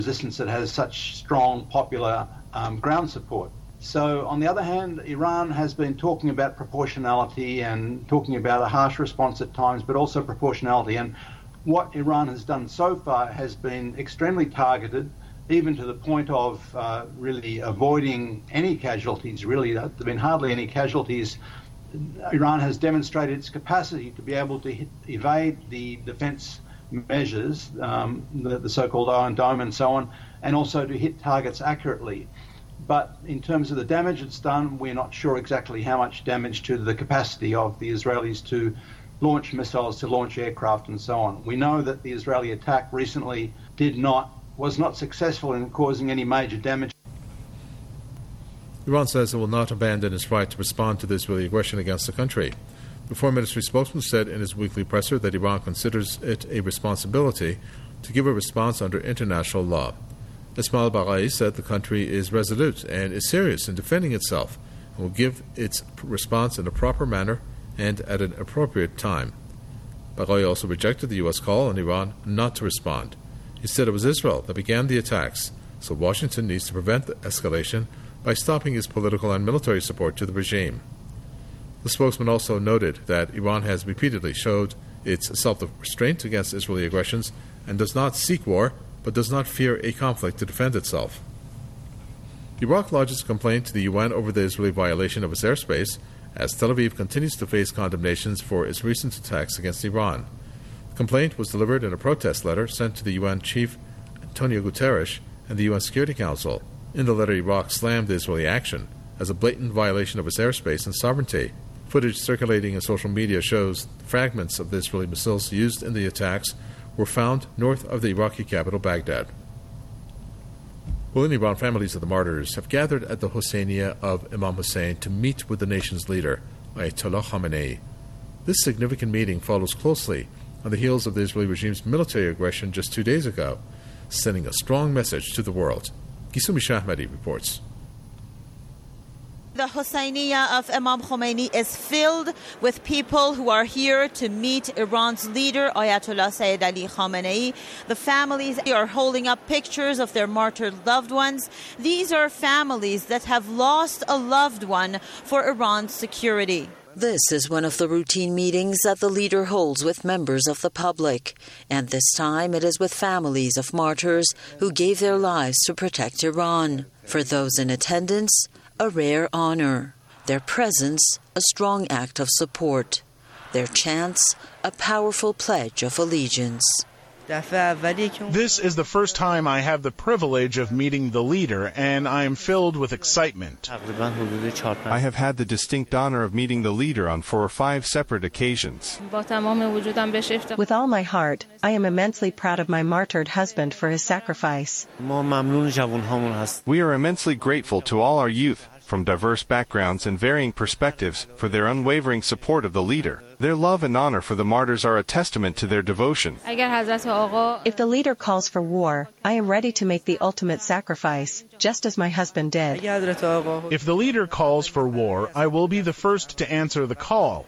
resistance that has such strong popular ground support. So on the other hand, Iran has been talking about proportionality and talking about a harsh response at times, but also proportionality. And what Iran has done so far has been extremely targeted, even to the point of really avoiding any casualties. Really, there have been hardly any casualties. Iran has demonstrated its capacity to be able to evade the defense measures, the so-called Iron Dome and so on, and also to hit targets accurately. But in terms of the damage it's done, we're not sure exactly how much damage to the capacity of the Israelis to launch missiles, to launch aircraft and so on. We know that the Israeli attack recently was not successful in causing any major damage. Iran says it will not abandon its right to respond to the Israeli aggression against the country. The Foreign Ministry spokesman said in his weekly presser that Iran considers it a responsibility to give a response under international law. Ismail Baghai said the country is resolute and is serious in defending itself and will give its response in a proper manner and at an appropriate time. Baghai also rejected the U.S. call on Iran not to respond. He said it was Israel that began the attacks, so Washington needs to prevent the escalation by stopping its political and military support to the regime. The spokesman also noted that Iran has repeatedly showed its self-restraint against Israeli aggressions and does not seek war, but does not fear a conflict to defend itself. Iraq lodges a complaint to the UN over the Israeli violation of its airspace, as Tel Aviv continues to face condemnations for its recent attacks against Iran. The complaint was delivered in a protest letter sent to the UN Chief Antonio Guterres and the UN Security Council. In the letter, Iraq slammed the Israeli action as a blatant violation of its airspace and sovereignty. Footage circulating in social media shows fragments of the Israeli missiles used in the attacks were found north of the Iraqi capital, Baghdad. Well, in Iran, families of the martyrs have gathered at the Hosseiniya of Imam Hussein to meet with the nation's leader, Ayatollah Khamenei. This significant meeting follows closely on the heels of the Israeli regime's military aggression just 2 days ago, sending a strong message to the world. Gisumi Shahmadi reports. The Hosseiniya of Imam Khomeini is filled with people who are here to meet Iran's leader, Ayatollah Sayyid Ali Khamenei. The families are holding up pictures of their martyred loved ones. These are families that have lost a loved one for Iran's security. This is one of the routine meetings that the leader holds with members of the public. And this time it is with families of martyrs who gave their lives to protect Iran. For those in attendance, a rare honor. Their presence, a strong act of support. Their chants, a powerful pledge of allegiance. This is the first time I have the privilege of meeting the leader, and I am filled with excitement. I have had the distinct honor of meeting the leader on 4 or 5 separate occasions. With all my heart, I am immensely proud of my martyred husband for his sacrifice. We are immensely grateful to all our youth, from diverse backgrounds and varying perspectives, for their unwavering support of the leader. Their love and honor for the martyrs are a testament to their devotion. If the leader calls for war, I am ready to make the ultimate sacrifice, just as my husband did. If the leader calls for war, I will be the first to answer the call.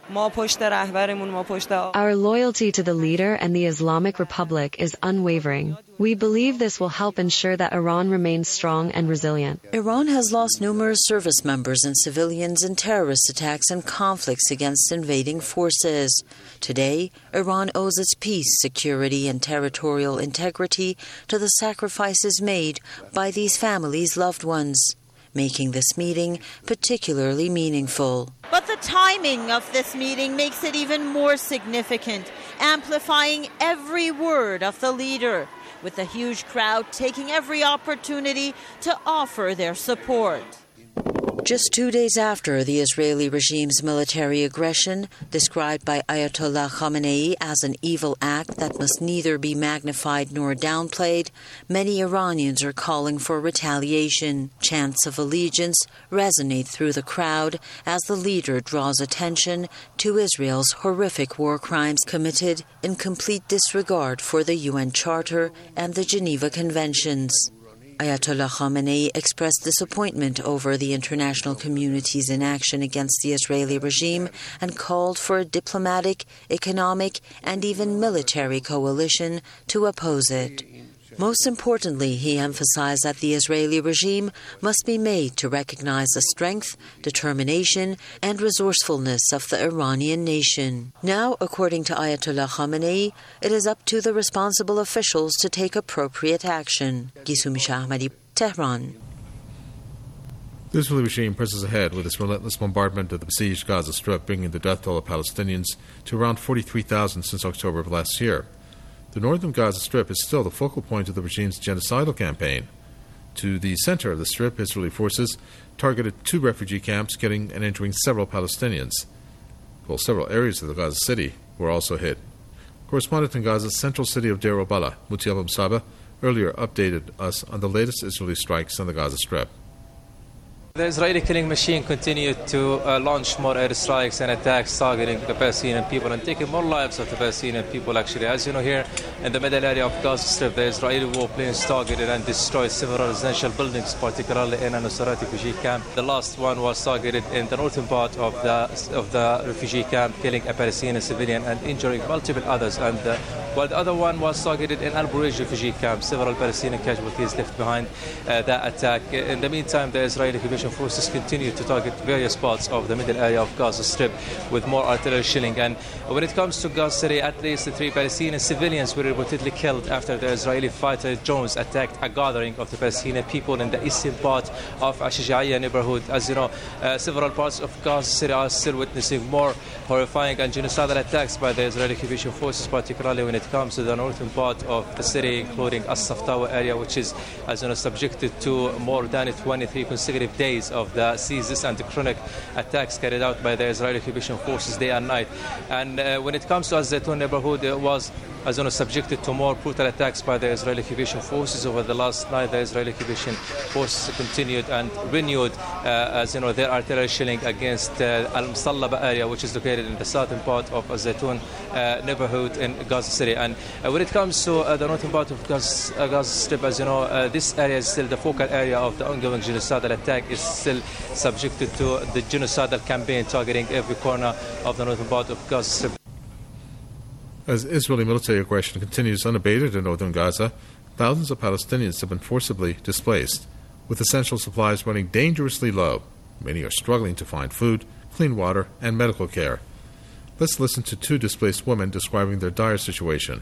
Our loyalty to the leader and the Islamic Republic is unwavering. We believe this will help ensure that Iran remains strong and resilient. Iran has lost numerous service members and civilians in terrorist attacks and conflicts against invading forces. Today, Iran owes its peace, security, and territorial integrity to the sacrifices made by these families' loved ones, making this meeting particularly meaningful. But the timing of this meeting makes it even more significant, amplifying every word of the leader, with the huge crowd taking every opportunity to offer their support. Just 2 days after the Israeli regime's military aggression, described by Ayatollah Khamenei as an evil act that must neither be magnified nor downplayed, many Iranians are calling for retaliation. Chants of allegiance resonate through the crowd as the leader draws attention to Israel's horrific war crimes committed in complete disregard for the UN Charter and the Geneva Conventions. Ayatollah Khamenei expressed disappointment over the international community's inaction against the Israeli regime and called for a diplomatic, economic, and even military coalition to oppose it. Most importantly, he emphasized that the Israeli regime must be made to recognize the strength, determination, and resourcefulness of the Iranian nation. Now, according to Ayatollah Khamenei, it is up to the responsible officials to take appropriate action. Gisumisha Ahmadi, Tehran. The Israeli regime presses ahead with its relentless bombardment of the besieged Gaza Strip, bringing the death toll of Palestinians to around 43,000 since October of last year. The northern Gaza Strip is still the focal point of the regime's genocidal campaign. To the center of the Strip, Israeli forces targeted 2 refugee camps, killing and injuring several Palestinians. Well, several areas of the Gaza city were also hit. Correspondent in Gaza's central city of Deir al-Balah, Mutiab Saba, earlier updated us on the latest Israeli strikes on the Gaza Strip. The Israeli killing machine continued to launch more airstrikes and attacks targeting the Palestinian people and taking more lives of the Palestinian people, actually. As you know, here in the middle area of Gaza Strip, the Israeli warplanes targeted and destroyed several residential buildings, particularly in an Nusayrat refugee camp. The last one was targeted in the northern part of the refugee camp, killing a Palestinian civilian and injuring multiple others. And while the other one was targeted in Al Bureij refugee camp, several Palestinian casualties left behind that attack. In the meantime, the Israeli forces continue to target various parts of the middle area of Gaza Strip with more artillery shelling. And when it comes to Gaza City, at least 3 Palestinian civilians were reportedly killed after the Israeli fighter drones attacked a gathering of the Palestinian people in the eastern part of Ashijaiya neighborhood. As you know, several parts of Gaza City are still witnessing more horrifying and genocidal attacks by the Israeli occupation forces, particularly when it comes to the northern part of the city, including As-Saftawa area, which is, as you know, subjected to more than 23 consecutive days of the seizures and the chronic attacks carried out by the Israeli occupation forces day and night. And when it comes to Az-Zaytun neighborhood, it was, as you know, subjected to more brutal attacks by the Israeli occupation forces. Over the last night, the Israeli occupation forces continued and renewed, as you know, their artillery shelling against Al-Musallaba area, which is located in the southern part of Az-Zaytun neighborhood in Gaza City. And when it comes to the northern part of Gaza Strip, as you know, this area is still the focal area of the ongoing genocidal attack, is still subjected to the genocidal campaign targeting every corner of the northern part of Gaza Strip. As Israeli military aggression continues unabated in northern Gaza, thousands of Palestinians have been forcibly displaced, with essential supplies running dangerously low. Many are struggling to find food, clean water, and medical care. Let's listen to 2 displaced women describing their dire situation.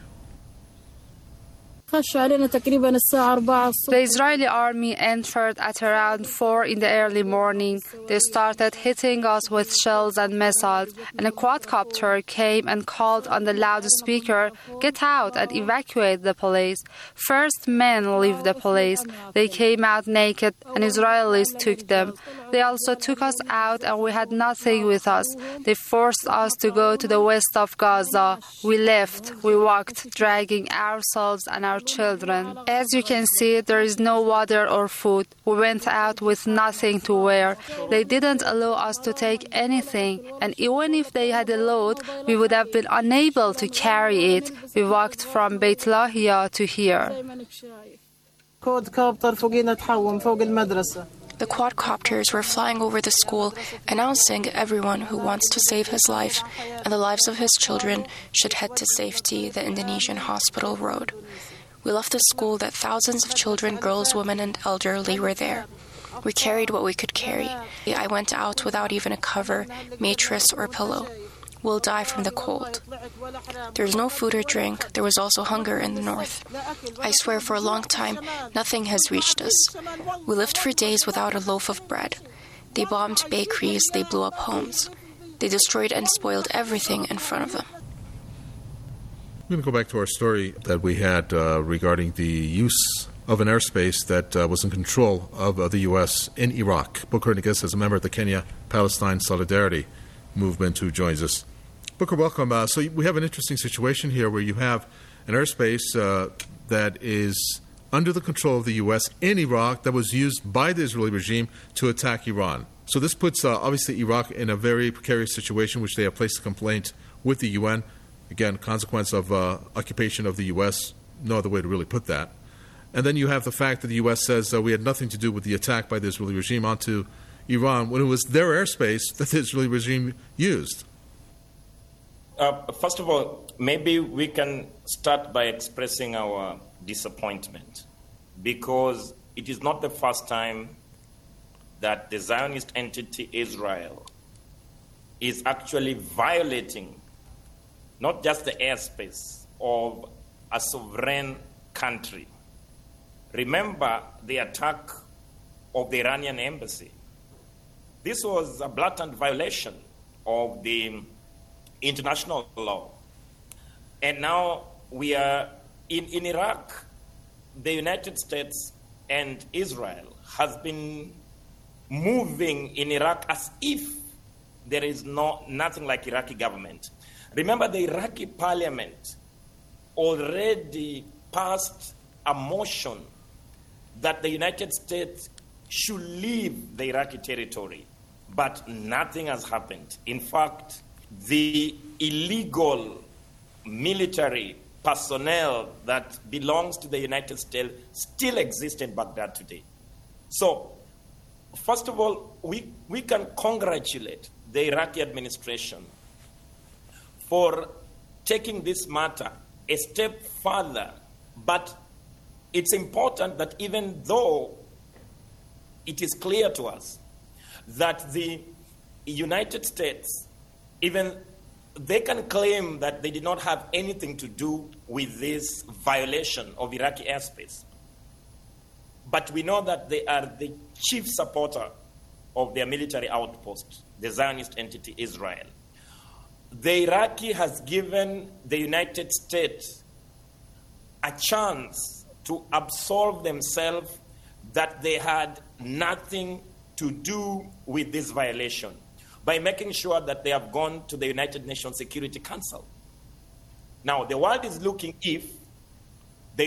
The Israeli army entered at around 4 in the early morning. They started hitting us with shells and missiles, and a quadcopter came and called on the loudspeaker, "Get out and evacuate the place." First men left the place. They came out naked, and Israelis took them. They also took us out, and we had nothing with us. They forced us to go to the west of Gaza. We left. We walked, dragging ourselves and our children. As you can see, there is no water or food. We went out with nothing to wear. They didn't allow us to take anything, and even if they had allowed, we would have been unable to carry it. We walked from Beit Lahia to here. The quadcopters were flying over the school, announcing everyone who wants to save his life and the lives of his children should head to safety, the Indonesian hospital road. We left the school that thousands of children, girls, women, and elderly were there. We carried what we could carry. I went out without even a cover, mattress, or pillow. We'll die from the cold. There's no food or drink. There was also hunger in the north. I swear for a long time, nothing has reached us. We lived for days without a loaf of bread. They bombed bakeries. They blew up homes. They destroyed and spoiled everything in front of them. I'm going to go back to our story that we had regarding the use of an airspace that was in control of the U.S. in Iraq. Booker Negus is a member of the Kenya-Palestine Solidarity Movement who joins us. Booker, welcome. So we have an interesting situation here where you have an airspace that is under the control of the U.S. in Iraq that was used by the Israeli regime to attack Iran. So this puts, obviously, Iraq in a very precarious situation, which they have placed a complaint with the UN. Again, consequence of occupation of the U.S., no other way to really put that. And then you have the fact that the U.S. says we had nothing to do with the attack by the Israeli regime onto Iran when it was their airspace that the Israeli regime used. First of all, maybe we can start by expressing our disappointment, because it is not the first time that the Zionist entity Israel is actually violating not just the airspace of a sovereign country. Remember the attack of the Iranian embassy. This was a blatant violation of the international law. And now we are in Iraq. The United States and Israel has been moving in Iraq as if there is nothing like Iraqi government. Remember, the Iraqi parliament already passed a motion that the United States should leave the Iraqi territory, but nothing has happened. In fact, the illegal military personnel that belongs to the United States still exists in Baghdad today. So, first of all, we can congratulate the Iraqi administration for taking this matter a step further. But it's important that even though it is clear to us that the United States, even they can claim that they did not have anything to do with this violation of Iraqi airspace. But we know that they are the chief supporter of their military outpost, the Zionist entity Israel. The Iraqi has given the United States a chance to absolve themselves that they had nothing to do with this violation by making sure that they have gone to the United Nations Security Council. Now, the world is looking if the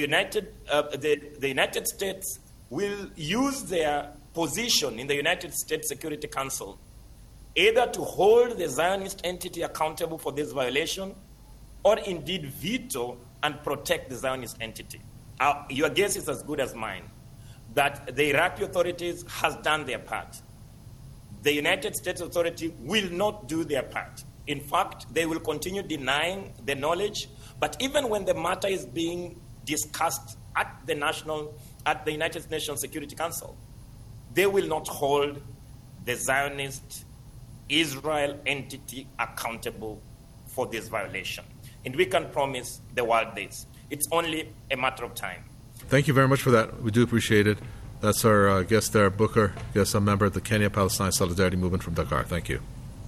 United States will use their position in the United States Security Council either to hold the Zionist entity accountable for this violation or indeed veto and protect the Zionist entity. Your guess is as good as mine that the Iraqi authorities has done their part. The United States authority will not do their part. In fact, they will continue denying the knowledge, but even when the matter is being discussed at the United Nations Security Council, they will not hold the Zionist Israel entity accountable for this violation. And we can promise the world this. It's only a matter of time. Thank you very much for that. We do appreciate it. That's our guest there, Booker, a member of the Kenya-Palestine Solidarity Movement from Dakar. Thank you.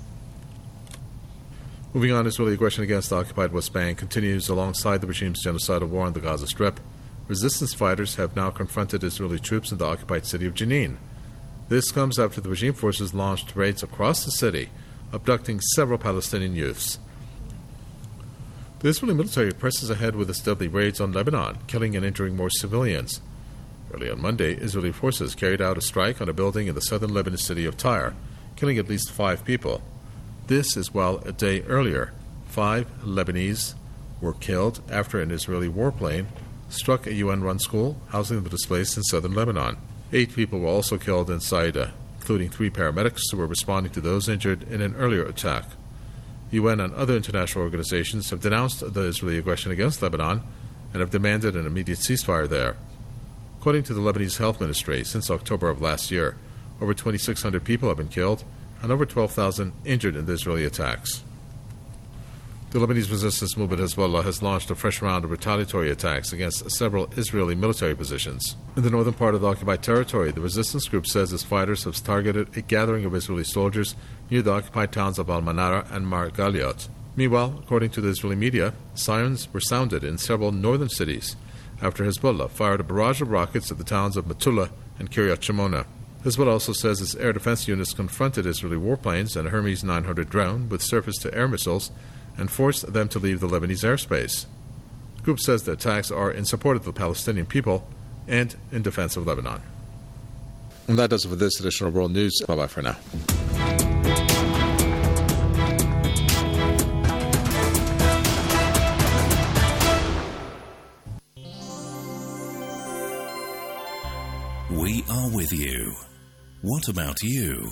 Moving on, Israeli aggression against the occupied West Bank continues alongside the regime's genocidal war on the Gaza Strip. Resistance fighters have now confronted Israeli troops in the occupied city of Jenin. This comes after the regime forces launched raids across the city, abducting several Palestinian youths. The Israeli military presses ahead with its deadly raids on Lebanon, killing and injuring more civilians. Early on Monday, Israeli forces carried out a strike on a building in the southern Lebanese city of Tyre, killing at least 5 people. This is while a day earlier, 5 Lebanese were killed after an Israeli warplane struck a UN-run school housing the displaced in southern Lebanon. 8 people were also killed in Saida, including 3 paramedics who were responding to those injured in an earlier attack. UN and other international organizations have denounced the Israeli aggression against Lebanon and have demanded an immediate ceasefire there. According to the Lebanese Health Ministry, since October of last year, over 2,600 people have been killed and over 12,000 injured in the Israeli attacks. The Lebanese resistance movement Hezbollah has launched a fresh round of retaliatory attacks against several Israeli military positions. In the northern part of the occupied territory, the resistance group says its fighters have targeted a gathering of Israeli soldiers near the occupied towns of Al-Manara and Margaliot. Meanwhile, according to the Israeli media, sirens were sounded in several northern cities after Hezbollah fired a barrage of rockets at the towns of Metula and Kiryat Shimona. Hezbollah also says its air defense units confronted Israeli warplanes and a Hermes 900 drone with surface-to-air missiles and forced them to leave the Lebanese airspace. The group says the attacks are in support of the Palestinian people and in defense of Lebanon. And that does it for this edition of World News. Bye-bye for now. We are with you. What about you?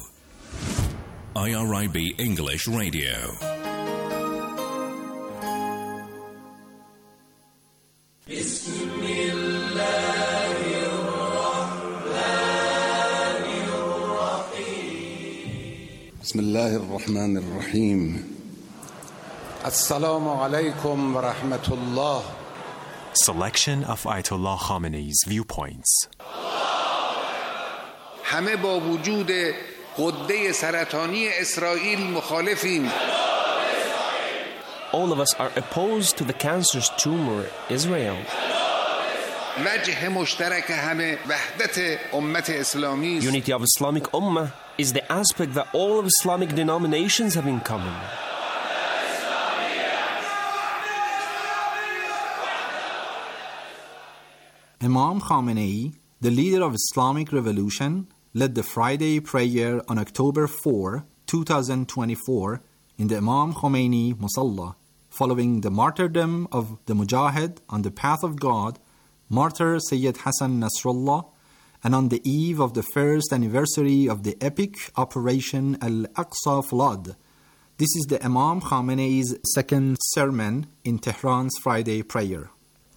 IRIB English Radio. بسم الله بسم الله الرحمن الرحيم السلام عليكم ورحمة الله. Selection of Ayatollah Khamenei's viewpoints. همه با وجود غده سرطانی اسرائیل مخالفیم. All of us are opposed to the cancerous tumor, Israel. وجه مشترک همه وحدت امت اسلامی. Unity of Islamic Ummah is the aspect that all of Islamic denominations have in common. Imam Khamenei, the leader of Islamic revolution, led the Friday prayer on October 4, 2024 in the Imam Khomeini Musalla, following the martyrdom of the Mujahid on the path of God, martyr Sayyid Hassan Nasrallah, and on the eve of the first anniversary of the epic Operation Al-Aqsa Flood. This is the Imam Khamenei's second sermon in Tehran's Friday prayer.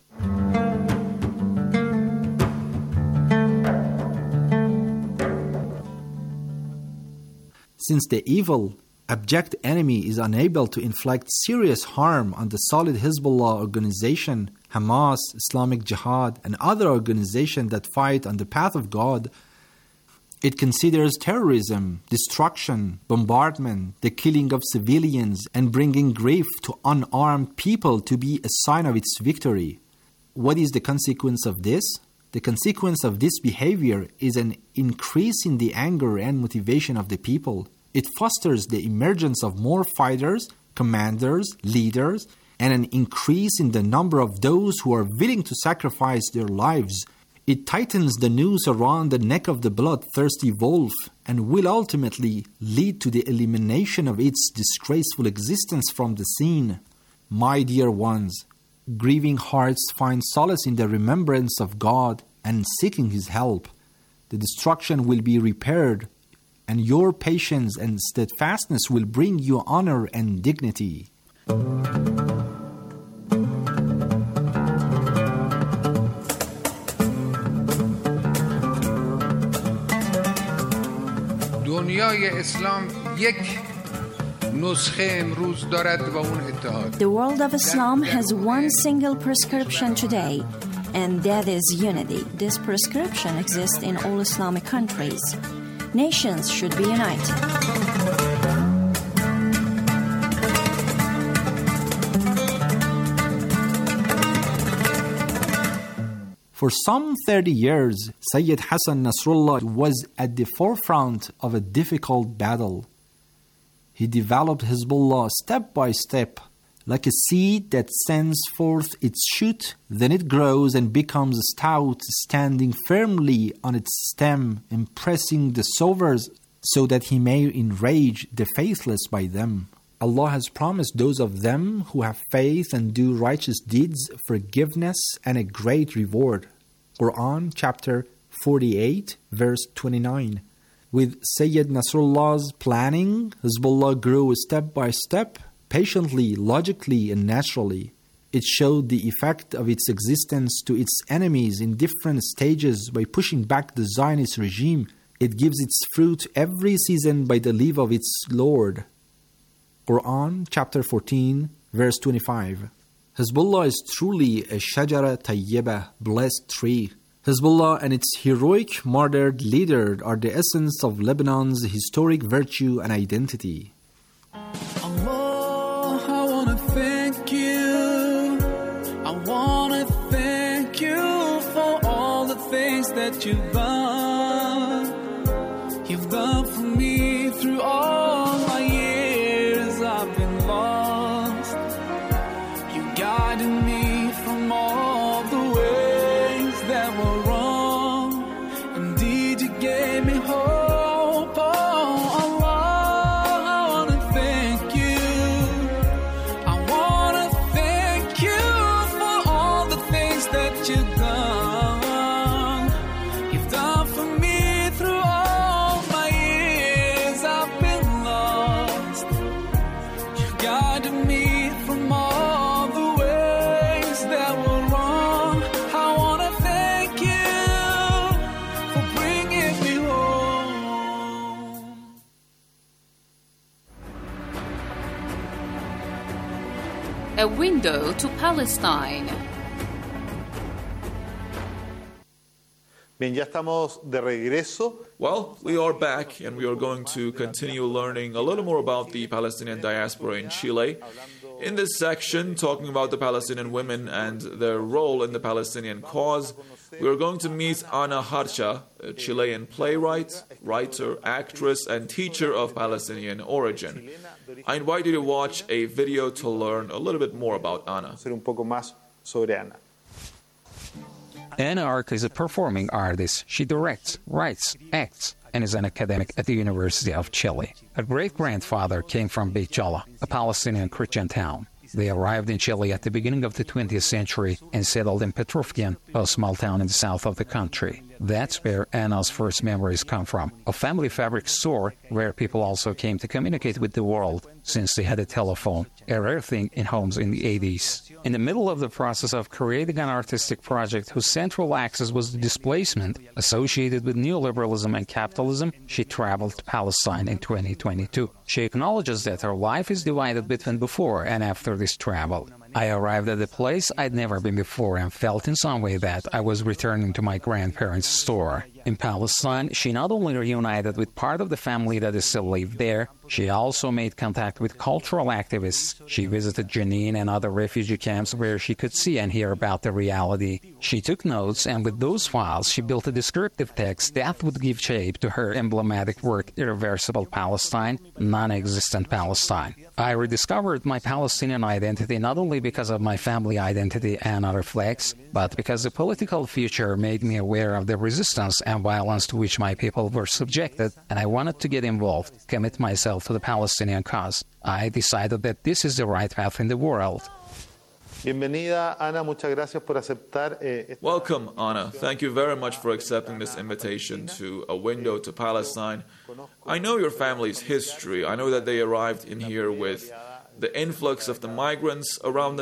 Since the evil, abject enemy is unable to inflict serious harm on the solid Hezbollah organization, Hamas, Islamic Jihad, and other organizations that fight on the path of God, it considers terrorism, destruction, bombardment, the killing of civilians, and bringing grief to unarmed people to be a sign of its victory. What is the consequence of this? The consequence of this behavior is an increase in the anger and motivation of the people. It fosters the emergence of more fighters, commanders, leaders, and an increase in the number of those who are willing to sacrifice their lives. It tightens the noose around the neck of the bloodthirsty wolf and will ultimately lead to the elimination of its disgraceful existence from the scene. My dear ones, grieving hearts find solace in the remembrance of God and seeking His help. The destruction will be repaired, and your patience and steadfastness will bring you honor and dignity. دنیای اسلام یک نسخه امروز دارد و اون اتحاد. The world of Islam has one single prescription today, and that is unity. This prescription exists in all Islamic countries. Nations should be united. For some 30 years, Sayyid Hassan Nasrallah was at the forefront of a difficult battle. He developed Hezbollah step by step, like a seed that sends forth its shoot, then it grows and becomes stout, standing firmly on its stem, impressing the sowers so that he may enrage the faithless by them. Allah has promised those of them who have faith and do righteous deeds forgiveness and a great reward. Quran chapter 48 verse 29. With Sayyid Nasrullah's planning, Hezbollah grew step by step, patiently, logically, and naturally. It showed the effect of its existence to its enemies in different stages by pushing back the Zionist regime. It gives its fruit every season by the leave of its Lord. Quran chapter 14 verse 25. Hezbollah is truly a Shajara Tayyibah, blessed tree. Hezbollah and its heroic martyred leader are the essence of Lebanon's historic virtue and identity. Allah, I want to thank you. I want to thank you for all the things that you've done. You've done for me through all my years I've been lost. You guided me from all the ways that were wrong. Indeed, you gave me hope. Oh, Allah, I want to thank you. I want to thank you for all the things that you've done. You've done for me through all my years I've been lost. A window to Palestine. Bien, ya estamos de regreso. Well, we are back and we are going to continue learning a little more about the Palestinian diaspora in Chile. In this section, talking about the Palestinian women and their role in the Palestinian cause, we are going to meet Ana Harcha, a Chilean playwright, writer, actress, and teacher of Palestinian origin. I invite you to watch a video to learn a little bit more about Ana. Ana Harcha is a performing artist. She directs, writes, acts, and is an academic at the University of Chile. Her great-grandfather came from Beit Jala, a Palestinian Christian town. They arrived in Chile at the beginning of the 20th century and settled in Petrofkian, a small town in the south of the country. That's where Ana's first memories come from, a family fabric store where people also came to communicate with the world, since they had a telephone, a rare thing in homes in the 80s. In the middle of the process of creating an artistic project whose central axis was the displacement associated with neoliberalism and capitalism, she traveled to Palestine in 2022. She acknowledges that her life is divided between before and after this travel. I arrived at a place I'd never been before and felt in some way that I was returning to my grandparents' store. In Palestine, she not only reunited with part of the family that still lived there, she also made contact with cultural activists. She visited Jenin and other refugee camps where she could see and hear about the reality. She took notes, and with those files, she built a descriptive text that would give shape to her emblematic work, Irreversible Palestine, Non-Existent Palestine. I rediscovered my Palestinian identity not only because of my family identity Ana reflects, but because the political future made me aware of the resistance and violence to which my people were subjected, and I wanted to get involved, commit myself to the Palestinian cause. I decided that this is the right path in the world. Bienvenida, Ana. Muchas gracias por aceptar. Welcome, Ana. Thank you very much for accepting this invitation to A Window to Palestine. I know your family's history. I know that they arrived in here with the influx of the migrants around the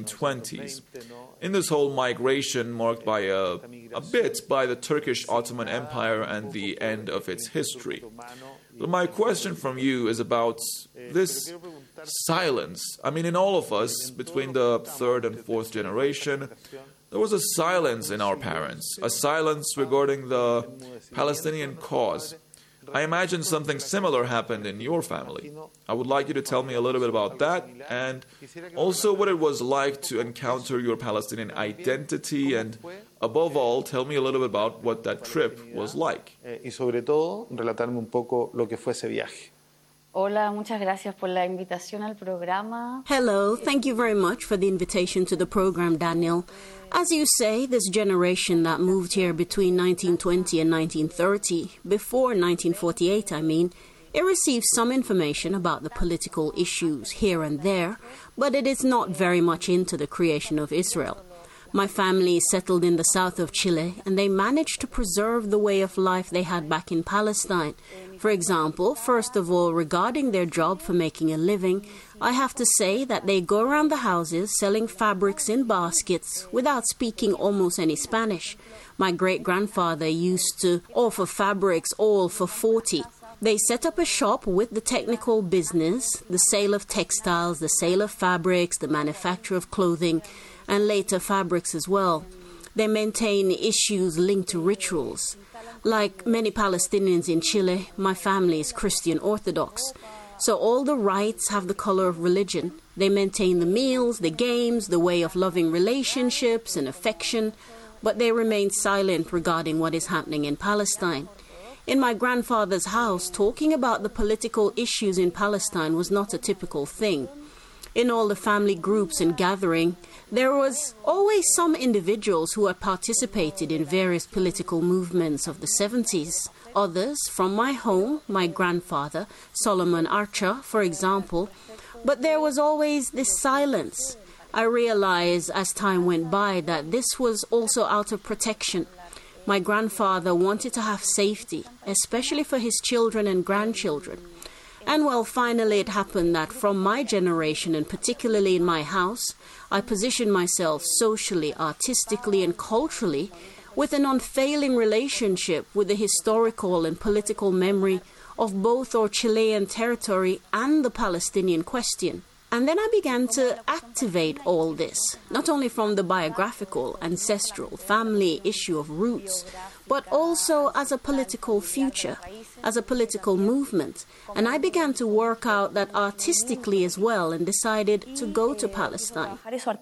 1920s. In this whole migration marked by a bit by the Turkish Ottoman Empire and the end of its history. But my question from you is about this silence. I mean, in all of us, between the third and fourth generation, there was a silence in our parents, a silence regarding the Palestinian cause. I imagine something similar happened in your family. I would like you to tell me a little bit about that, and also what it was like to encounter your Palestinian identity, and above all, tell me a little bit about what that trip was like. Y sobre todo, relatarme un poco lo que fue ese viaje. Hola, muchas gracias por la invitación al programa. Hello, thank you very much for the invitation to the program, Daniel. As you say, this generation that moved here between 1920 and 1930, before 1948 I mean, it received some information about the political issues here and there, but it is not very much into the creation of Israel. My family settled in the south of Chile, and they managed to preserve the way of life they had back in Palestine. For example, first of all, regarding their job for making a living, I have to say that they go around the houses selling fabrics in baskets without speaking almost any Spanish. My great-grandfather used to offer fabrics all for 40. They set up a shop with the technical business, the sale of textiles, the sale of fabrics, the manufacture of clothing, and later fabrics as well. They maintain issues linked to rituals. Like many Palestinians in Chile, my family is Christian Orthodox. So all the rites have the color of religion. They maintain the meals, the games, the way of loving relationships and affection, but they remain silent regarding what is happening in Palestine. In my grandfather's house, talking about the political issues in Palestine was not a typical thing. In all the family groups and gathering, there was always some individuals who had participated in various political movements of the 70s. Others, from my home, my grandfather, Solomon Archer, for example, but there was always this silence. I realized as time went by that this was also out of protection. My grandfather wanted to have safety, especially for his children and grandchildren. And well, finally it happened that from my generation, and particularly in my house, I positioned myself socially, artistically, and culturally with an unfailing relationship with the historical and political memory of both our Chilean territory and the Palestinian question. And then I began to activate all this, not only from the biographical, ancestral, family issue of roots, but also as a political future, as a political movement. And I began to work out that artistically as well and decided to go to Palestine.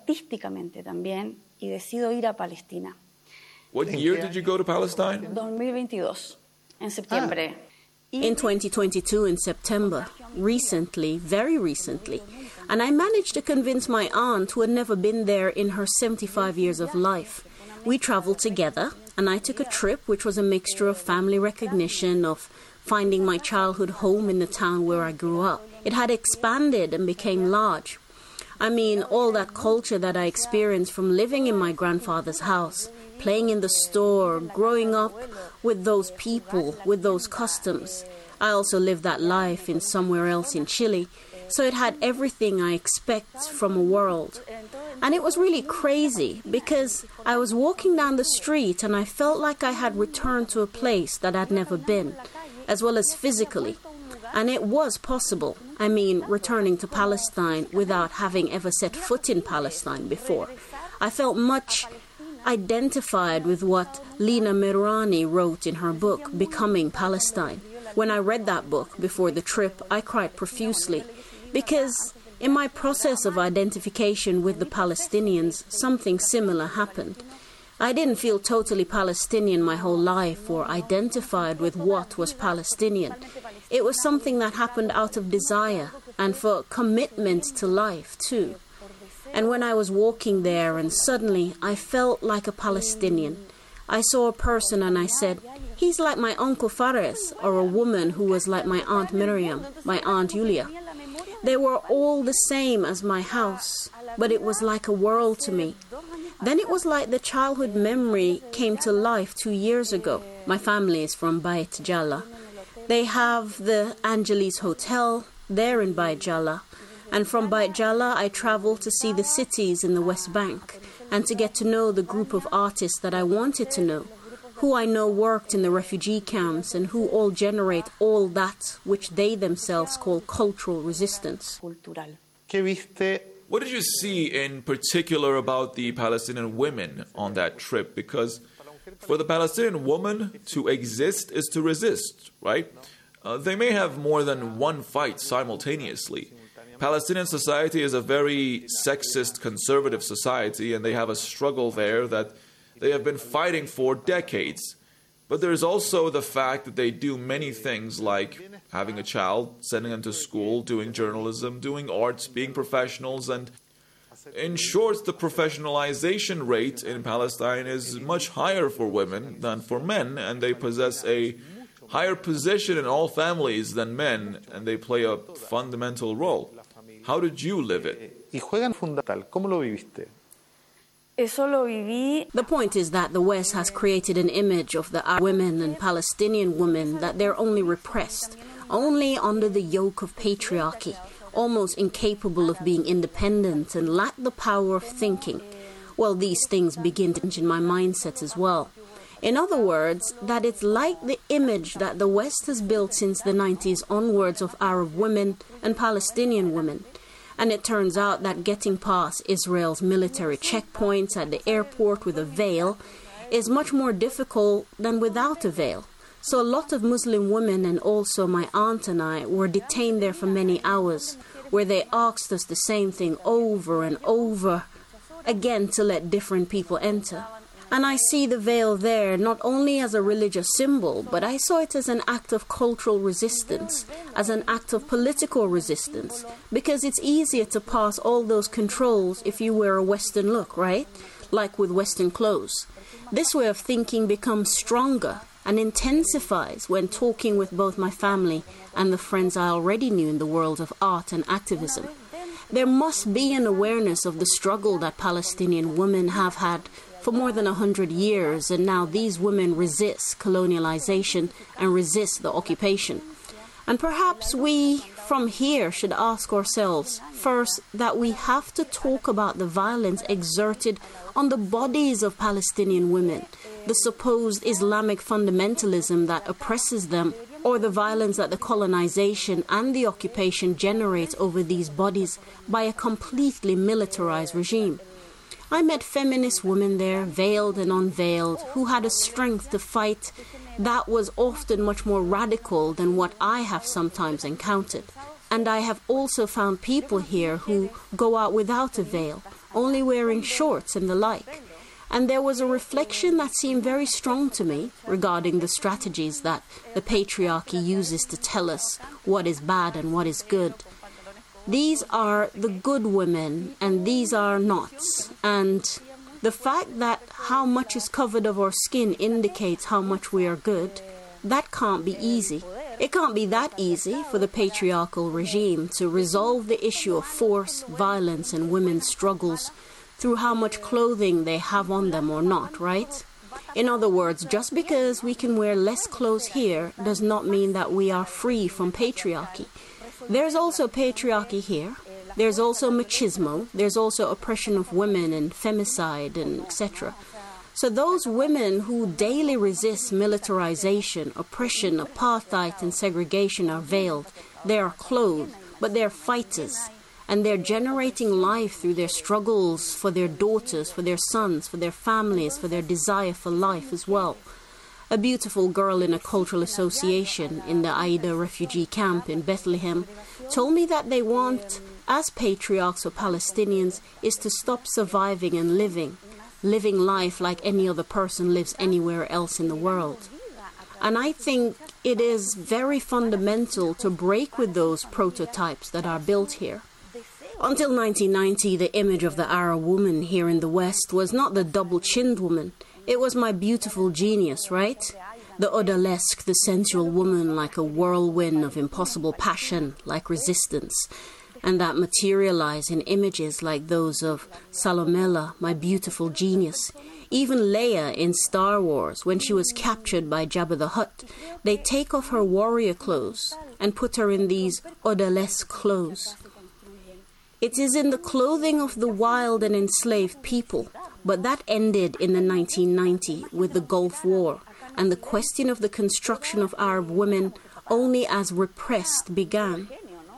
What year did you go to Palestine? 2022, en septiembre. In 2022, in September, recently, very recently. And I managed to convince my aunt, who had never been there in her 75 years of life. We traveled together, and I took a trip which was a mixture of family recognition, of finding my childhood home in the town where I grew up. It had expanded and became large. I mean, all that culture that I experienced from living in my grandfather's house, playing in the store, growing up with those people, with those customs. I also lived that life in somewhere else in Chile. So it had everything I expect from a world. And it was really crazy because I was walking down the street and I felt like I had returned to a place that I'd never been, as well as physically. And it was possible. I mean, returning to Palestine without having ever set foot in Palestine before. I felt much identified with what Lina Merani wrote in her book, Becoming Palestine. When I read that book before the trip, I cried profusely. Because in my process of identification with the Palestinians, something similar happened. I didn't feel totally Palestinian my whole life or identified with what was Palestinian. It was something that happened out of desire and for commitment to life too. And when I was walking there and suddenly I felt like a Palestinian, I saw a person and I said, he's like my Uncle Fares, or a woman who was like my Aunt Miriam, my Aunt Julia. They were all the same as my house, but it was like a world to me. Then it was like the childhood memory came to life 2 years ago. My family is from Beit Jala. They have the Angeles Hotel there in Beit Jala. And from Beit Jala, I traveled to see the cities in the West Bank and to get to know the group of artists that I wanted to know, who I know worked in the refugee camps and who all generate all that which they themselves call cultural resistance. What did you see in particular about the Palestinian women on that trip? Because for the Palestinian woman, to exist is to resist, right? They may have more than one fight simultaneously. Palestinian society is a very sexist, conservative society, and they have a struggle there that they have been fighting for decades. But there's also the fact that they do many things like having a child, sending them to school, doing journalism, doing arts, being professionals, and in short, the professionalization rate in Palestine is much higher for women than for men, and they possess a higher position in all families than men, and they play a fundamental role. How did you live it? The point is that the West has created an image of the Arab women and Palestinian women that they're only repressed, only under the yoke of patriarchy, almost incapable of being independent and lack the power of thinking. Well, these things begin to change in my mindset as well. In other words, that it's like the image that the West has built since the 90s onwards of Arab women and Palestinian women. And it turns out that getting past Israel's military checkpoints at the airport with a veil is much more difficult than without a veil. So a lot of Muslim women and also my aunt and I were detained there for many hours, where they asked us the same thing over and over again to let different people enter. And I see the veil there not only as a religious symbol, but I saw it as an act of cultural resistance, as an act of political resistance, because it's easier to pass all those controls if you wear a Western look, right? Like with Western clothes. This way of thinking becomes stronger and intensifies when talking with both my family and the friends I already knew in the world of art and activism. There must be an awareness of the struggle that Palestinian women have had for more than 100 years, and now these women resist colonialization and resist the occupation. And perhaps we from here should ask ourselves first that we have to talk about the violence exerted on the bodies of Palestinian women, the supposed Islamic fundamentalism that oppresses them or the violence that the colonization and the occupation generates over these bodies by a completely militarized regime. I met feminist women there, veiled and unveiled, who had a strength to fight that was often much more radical than what I have sometimes encountered. And I have also found people here who go out without a veil, only wearing shorts and the like. And there was a reflection that seemed very strong to me regarding the strategies that the patriarchy uses to tell us what is bad and what is good. These are the good women and these are nots. And the fact that how much is covered of our skin indicates how much we are good, that can't be easy. It can't be that easy for the patriarchal regime to resolve the issue of force, violence, and women's struggles through how much clothing they have on them or not, right? In other words, just because we can wear less clothes here does not mean that we are free from patriarchy. There's also patriarchy here. There's also machismo. There's also oppression of women and femicide and etc. So those women who daily resist militarization, oppression, apartheid and segregation are veiled. They are clothed, but they're fighters. And they're generating life through their struggles for their daughters, for their sons, for their families, for their desire for life as well. A beautiful girl in a cultural association in the Aida refugee camp in Bethlehem told me that they want, as patriarchs or Palestinians, is to stop surviving and living life like any other person lives anywhere else in the world. And I think it is very fundamental to break with those prototypes that are built here. Until 1990, the image of the Arab woman here in the West was not the double-chinned woman. It was my beautiful genius, right? The odalisque, the sensual woman like a whirlwind of impossible passion, like resistance, and that materialize in images like those of Salomela, my beautiful genius. Even Leia in Star Wars, when she was captured by Jabba the Hutt, they take off her warrior clothes and put her in these odalisque clothes. It is in the clothing of the wild and enslaved people, but that ended in the 1990s with the Gulf War, and the question of the construction of Arab women only as repressed began.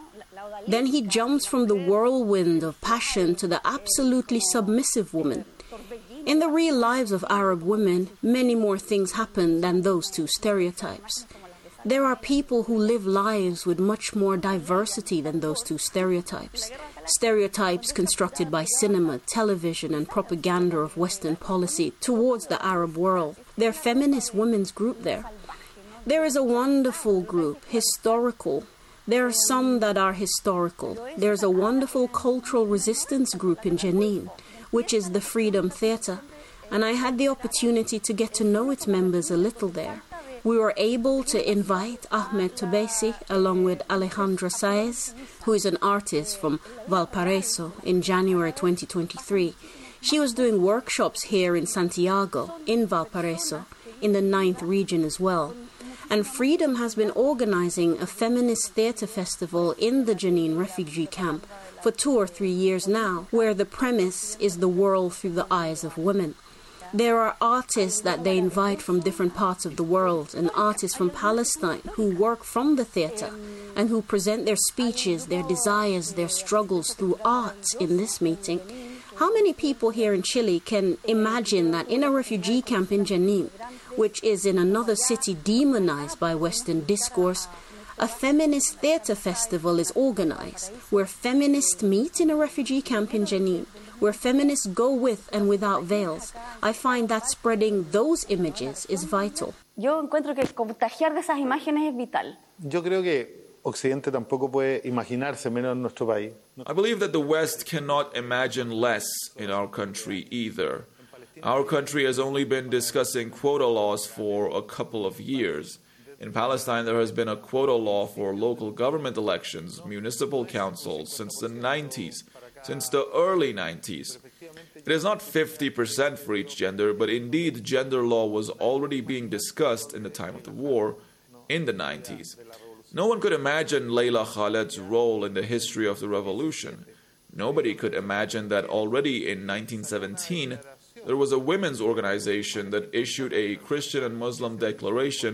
Then he jumps from the whirlwind of passion to the absolutely submissive woman. In the real lives of Arab women, many more things happen than those two stereotypes. There are people who live lives with much more diversity than those two stereotypes. Stereotypes constructed by cinema, television, and propaganda of Western policy towards the Arab world. There are feminist women's group there. There is a wonderful group, historical. There are some that are historical. There's a wonderful cultural resistance group in Jenin, which is the Freedom Theatre, and I had the opportunity to get to know its members a little there. We were able to invite Ahmed Tobesi along with Alejandra Saez, who is an artist from Valparaiso, in January 2023. She was doing workshops here in Santiago, in Valparaiso, in the 9th region as well. And Freedom has been organizing a feminist theatre festival in the Jenin refugee camp for 2 or 3 years now, where the premise is the world through the eyes of women. There are artists that they invite from different parts of the world, and artists from Palestine who work from the theatre and who present their speeches, their desires, their struggles through art in this meeting. How many people here in Chile can imagine that in a refugee camp in Jenin, which is in another city demonized by Western discourse, a feminist theatre festival is organized, where feminists meet in a refugee camp in Jenin, where feminists go with and without veils? I find that spreading those images is vital. Yo encuentro que contagiar de esas imágenes es vital. Yo creo que Occidente tampoco puede imaginarse menos en nuestro país. I believe that the West cannot imagine less in our country either. Our country has only been discussing quota laws for a couple of years. In Palestine, there has been a quota law for local government elections, municipal councils, since the 90s, since the early 90s. It is not 50% for each gender, but indeed gender law was already being discussed in the time of the war, in the 90s. No one could imagine Leila Khaled's role in the history of the revolution. Nobody could imagine that already in 1917, there was a women's organization that issued a Christian and Muslim declaration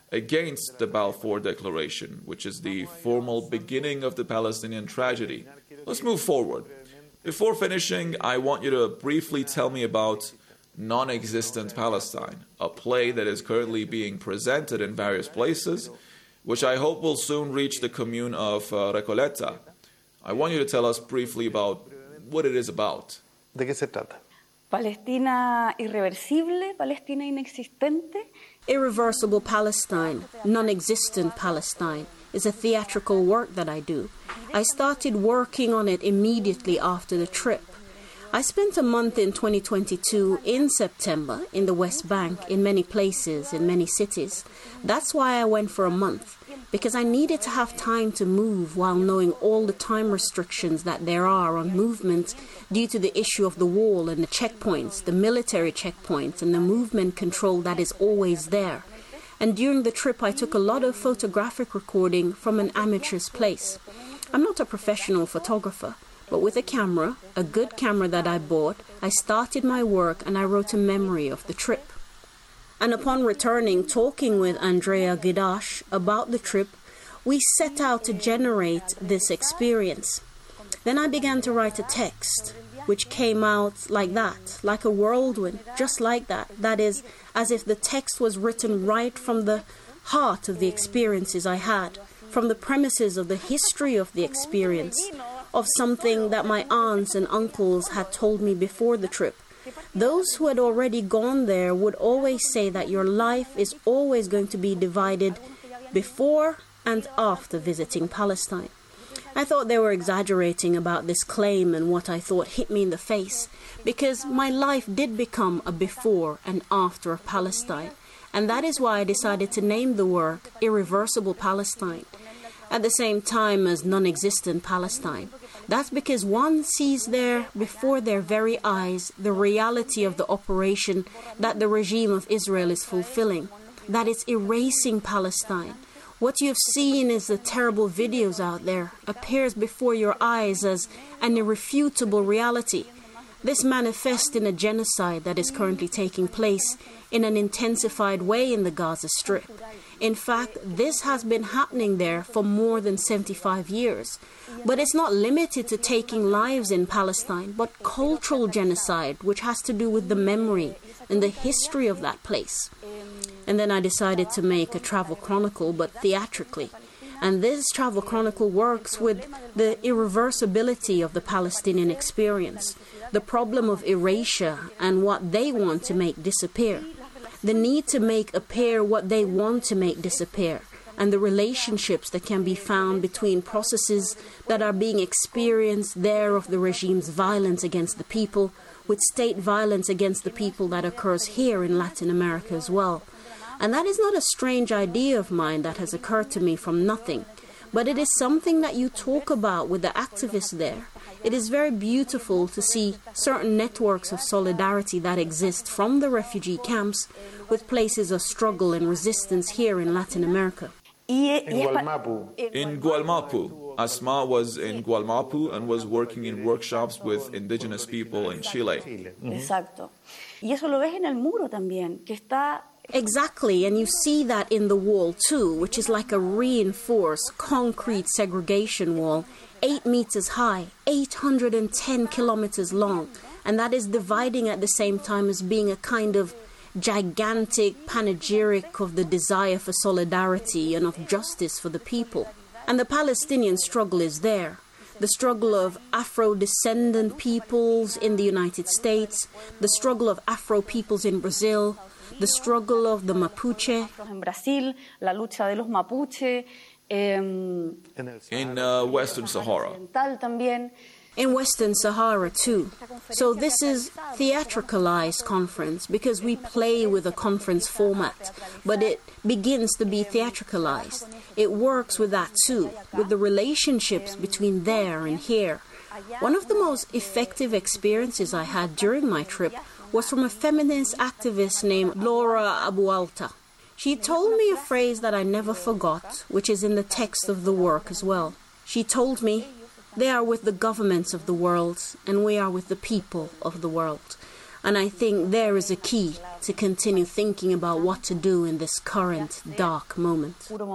against the Balfour Declaration, which is the formal beginning of the Palestinian tragedy. Let's move forward. Before finishing, I want you to briefly tell me about Non-Existent Palestine, a play that is currently being presented in various places, which I hope will soon reach the commune of Recoleta. I want you to tell us briefly about what it is about. ¿De qué se trata? Palestina irreversible, Palestina inexistente. Irreversible Palestine, Non-Existent Palestine, is a theatrical work that I do. I started working on it immediately after the trip. I spent a month in 2022 in September in the West Bank, in many places, in many cities. That's why I went for a month, because I needed to have time to move while knowing all the time restrictions that there are on movement due to the issue of the wall and the checkpoints, the military checkpoints, and the movement control that is always there. And during the trip, I took a lot of photographic recording from an amateur's place. I'm not a professional photographer, but with a camera, a good camera that I bought, I started my work and I wrote a memory of the trip. And upon returning, talking with Andrea Gidash about the trip, we set out to generate this experience. Then I began to write a text, which came out like that, like a whirlwind, just like that. That is, as if the text was written right from the heart of the experiences I had, from the premises of the history of the experience, of something that my aunts and uncles had told me before the trip. Those who had already gone there would always say that your life is always going to be divided before and after visiting Palestine. I thought they were exaggerating about this claim, and what I thought hit me in the face, because my life did become a before and after of Palestine, and that is why I decided to name the work Irreversible Palestine, at the same time as Non-Existent Palestine. That's because one sees there before their very eyes the reality of the operation that the regime of Israel is fulfilling, that it's erasing Palestine. What you've seen is the terrible videos out there appears before your eyes as an irrefutable reality. This manifests in a genocide that is currently taking place in an intensified way in the Gaza Strip. In fact, this has been happening there for more than 75 years. But it's not limited to taking lives in Palestine, but cultural genocide, which has to do with the memory and the history of that place. And then I decided to make a travel chronicle, but theatrically. And this travel chronicle works with the irreversibility of the Palestinian experience, the problem of erasure and what they want to make disappear, the need to make appear what they want to make disappear, and the relationships that can be found between processes that are being experienced there of the regime's violence against the people, with state violence against the people that occurs here in Latin America as well. And that is not a strange idea of mine that has occurred to me from nothing, but it is something that you talk about with the activists there. It is very beautiful to see certain networks of solidarity that exist from the refugee camps with places of struggle and resistance here in Latin America. In Gualmapu, Asma was in Gualmapu and was working in workshops with indigenous people in Chile. Exacto. Y eso lo ves en el muro también, que está. Exactly, and you see that in the wall too, which is like a reinforced concrete segregation wall, 8 meters high, 810 kilometers long, and that is dividing at the same time as being a kind of gigantic panegyric of the desire for solidarity and of justice for the people. And the Palestinian struggle is there. The struggle of Afro-descendant peoples in the United States, the struggle of Afro peoples in Brazil, the struggle of the Mapuche. En Brasil, la lucha de los Mapuche. In Western Sahara. También. In Western Sahara too. So this is theatricalized conference because we play with a conference format, but it begins to be theatricalized. It works with that too, with the relationships between there and here. One of the most effective experiences I had during my trip was from a feminist activist named Laura Abualta. She told me a phrase that I never forgot, which is in the text of the work as well. She told me, "They are with the governments of the world, and we are with the people of the world." And I think there is a key to continue thinking about what to do in this current dark moment.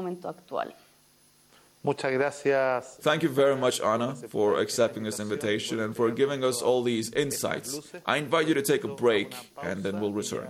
Thank you very much, Ana, for accepting this invitation and for giving us all these insights. I invite you to take a break and then we'll return.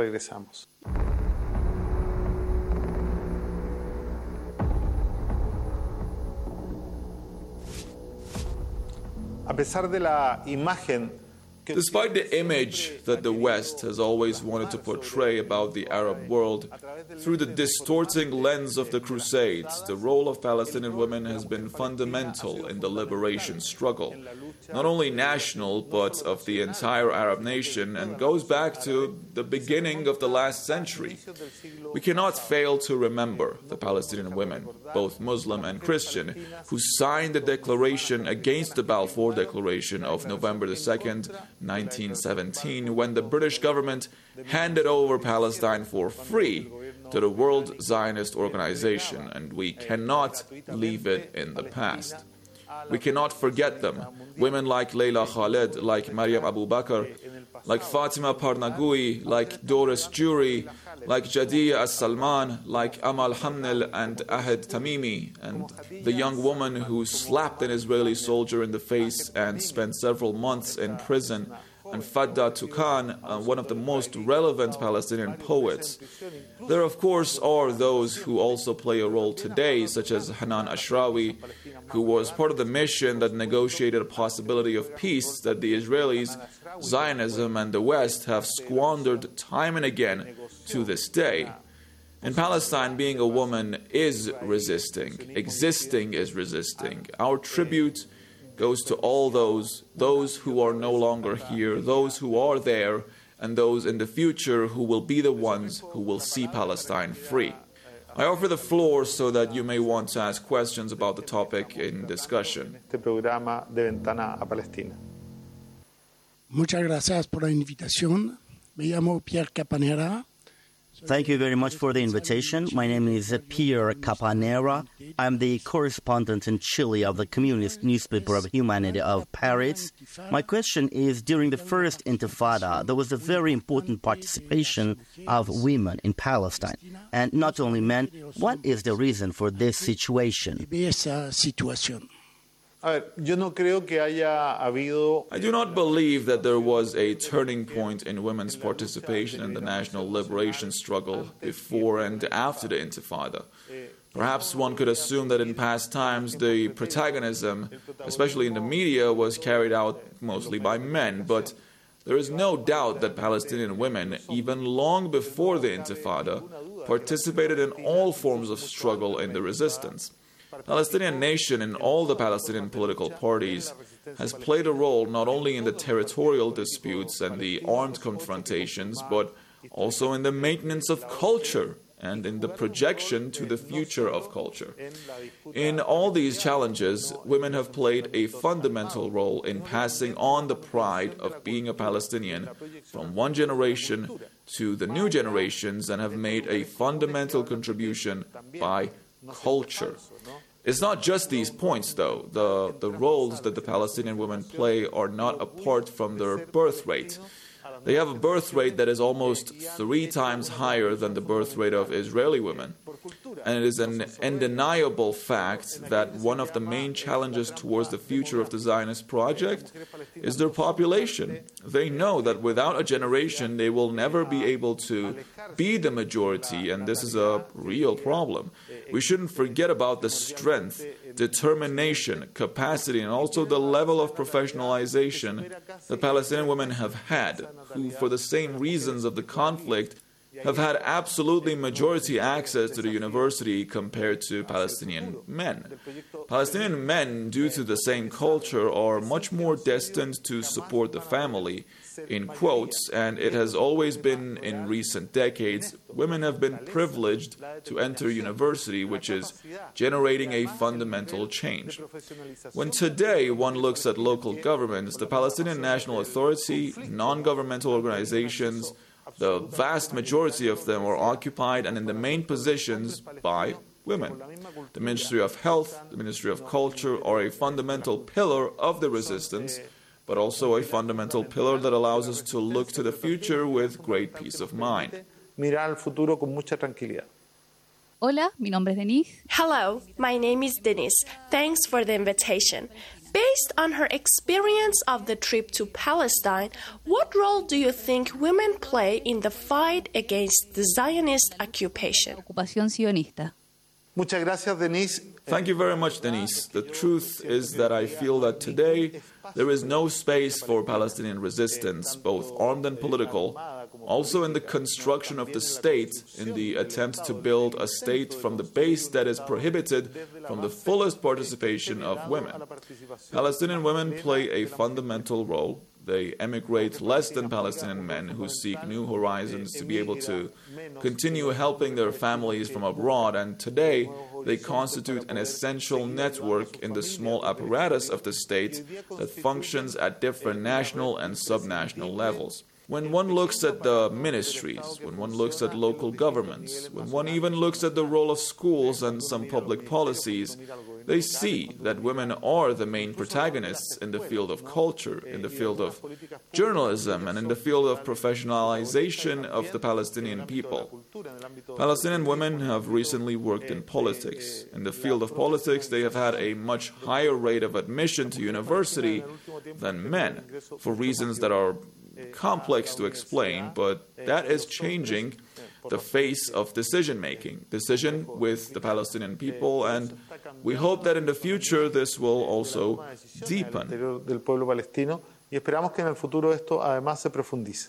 Despite the image that the West has always wanted to portray about the Arab world, through the distorting lens of the Crusades, the role of Palestinian women has been fundamental in the liberation struggle, not only national, but of the entire Arab nation, and goes back to the beginning of the last century. We cannot fail to remember the Palestinian women, both Muslim and Christian, who signed the declaration against the Balfour Declaration of November 2nd, 1917, when the British government handed over Palestine for free to the World Zionist Organization, and we cannot leave it in the past. We cannot forget them. Women like Leila Khaled, like Maryam Abu Bakr, like Fatima Parnagui, like Doris Jury, like Jadiya As-Salman, like Amal Hamnel and Ahed Tamimi, and the young woman who slapped an Israeli soldier in the face and spent several months in prison, and Fadda Tukan, one of the most relevant Palestinian poets. There, of course, are those who also play a role today, such as Hanan Ashrawi, who was part of the mission that negotiated a possibility of peace that the Israelis, Zionism, and the West have squandered time and again to this day. In Palestine, being a woman is resisting. Existing is resisting. Our tribute goes to all those who are no longer here, those who are there, and those in the future who will be the ones who will see Palestine free. I offer the floor so that you may want to ask questions about the topic in discussion. Muchas gracias por la invitación. Me llamo Pierre Capanera. Thank you very much for the invitation. My name is Pierre Capanera. I'm the correspondent in Chile of the Communist Newspaper of Humanity of Paris. My question is, during the First Intifada, there was a very important participation of women in Palestine. And not only men, what is the reason for this situation? I do not believe that there was a turning point in women's participation in the national liberation struggle before and after the Intifada. Perhaps one could assume that in past times the protagonism, especially in the media, was carried out mostly by men, but there is no doubt that Palestinian women, even long before the Intifada, participated in all forms of struggle in the resistance. Palestinian nation in all the Palestinian political parties has played a role not only in the territorial disputes and the armed confrontations, but also in the maintenance of culture and in the projection to the future of culture. In all these challenges, women have played a fundamental role in passing on the pride of being a Palestinian from one generation to the new generations, and have made a fundamental contribution by culture. It's not just these points, though. The roles that the Palestinian women play are not apart from their birth rate. They have a birth rate that is almost 3 times higher than the birth rate of Israeli women. And it is an undeniable fact that one of the main challenges towards the future of the Zionist project is their population. They know that without a generation, they will never be able to be the majority, and this is a real problem. We shouldn't forget about the strength, determination, capacity, and also the level of professionalization that Palestinian women have had, who, for the same reasons of the conflict, have had absolutely majority access to the university compared to Palestinian men. Palestinian men, due to the same culture, are much more destined to support the family, in quotes, and it has always been in recent decades, women have been privileged to enter university, which is generating a fundamental change. When today one looks at local governments, the Palestinian National Authority, non-governmental organizations, the vast majority of them are occupied and in the main positions by women. The Ministry of Health, the Ministry of Culture are a fundamental pillar of the resistance, but also a fundamental pillar that allows us to look to the future with great peace of mind. Mirar al futuro con mucha tranquilidad. Hola, mi nombre es Denise. Hello, my name is Denise. Thanks for the invitation. Based on her experience of the trip to Palestine, what role do you think women play in the fight against the Zionist occupation? Ocupación sionista. Muchas gracias, Denise. Thank you very much, Denise. The truth is that I feel that today there is no space for Palestinian resistance, both armed and political, also in the construction of the state, in the attempt to build a state from the base that is prohibited from the fullest participation of women. Palestinian women play a fundamental role. They emigrate less than Palestinian men who seek new horizons to be able to continue helping their families from abroad, and today they constitute an essential network in the small apparatus of the state that functions at different national and subnational levels. When one looks at the ministries, when one looks at local governments, when one even looks at the role of schools and some public policies, they see that women are the main protagonists in the field of culture, in the field of journalism, and in the field of professionalization of the Palestinian people. Palestinian women have recently worked in politics. In the field of politics, they have had a much higher rate of admission to university than men, for reasons that are complex to explain, but that is changing the face of decision-making, decision with the Palestinian people, and we hope that in the future this will also deepen. Del pueblo palestino, y esperamos que en el futuro esto además se profundice.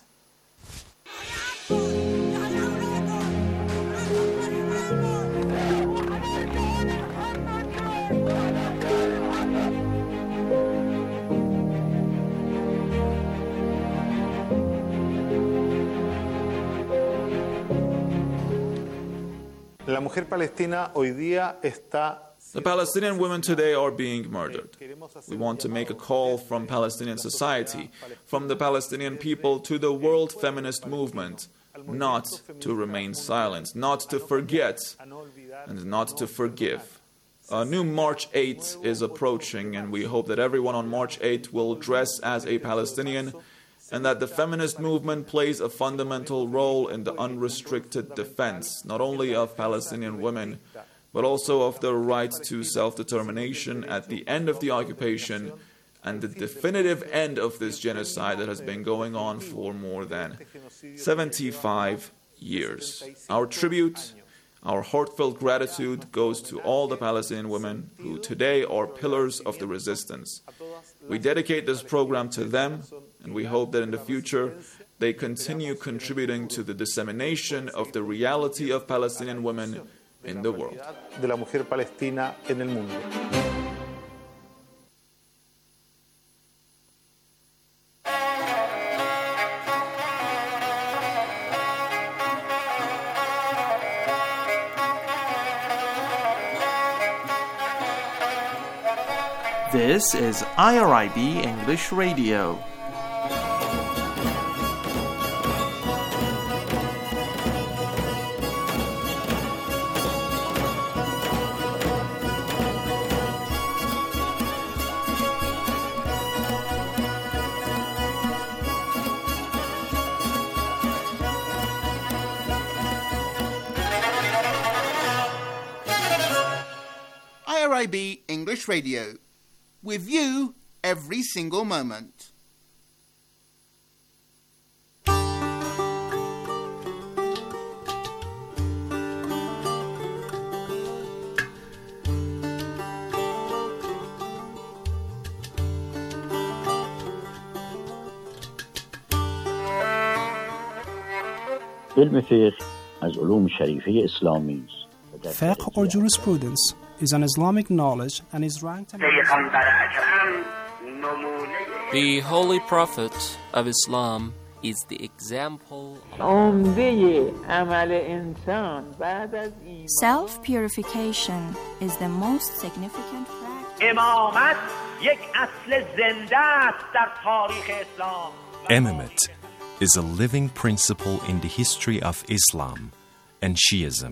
La mujer palestina hoy día está. The Palestinian women today are being murdered. We want to make a call from Palestinian society, from the Palestinian people to the world feminist movement, not to remain silent, not to forget, and not to forgive. A new March 8 is approaching, and we hope that everyone on March 8 will dress as a Palestinian, and that the feminist movement plays a fundamental role in the unrestricted defense, not only of Palestinian women, but also of their right to self-determination at the end of the occupation and the definitive end of this genocide that has been going on for more than 75 years. Our tribute, our heartfelt gratitude goes to all the Palestinian women who today are pillars of the resistance. We dedicate this program to them, and we hope that in the future they continue contributing to the dissemination of the reality of Palestinian women in the world. De la mujer palestina en el mundo. This is IRIB English Radio. IRIB English Radio. With you every single moment. علم فقه از علوم شریفه اسلامی است. Fiqh or jurisprudence is an Islamic knowledge and is ranked The Holy Prophet of Islam is the example Self-purification is the most significant Imamate is a living principle in the history of Islam and Shiism.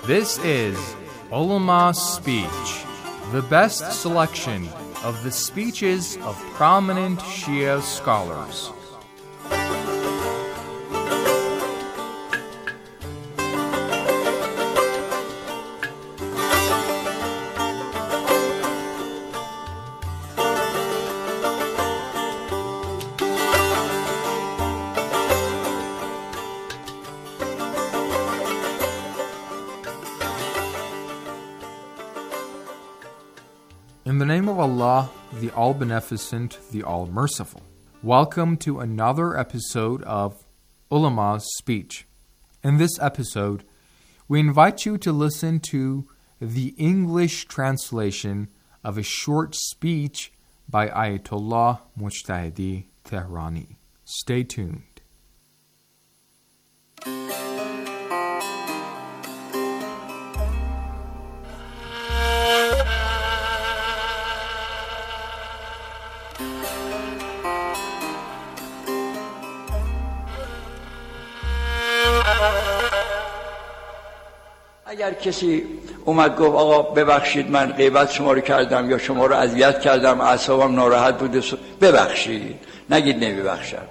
This is Ulama Speech, the best selection of the speeches of prominent Shia scholars. In the name of Allah, the All-Beneficent, the All-Merciful. Welcome to another episode of Ulama's Speech. In this episode, we invite you to listen to the English translation of a short speech by Ayatollah Mujtahidi Tehrani. Stay tuned. اگر کسی اومد گفت آقا ببخشید من غیبت شما رو کردم یا شما رو اذیت کردم اعصابم ناراحت بوده ببخشید نگید نمیبخشم.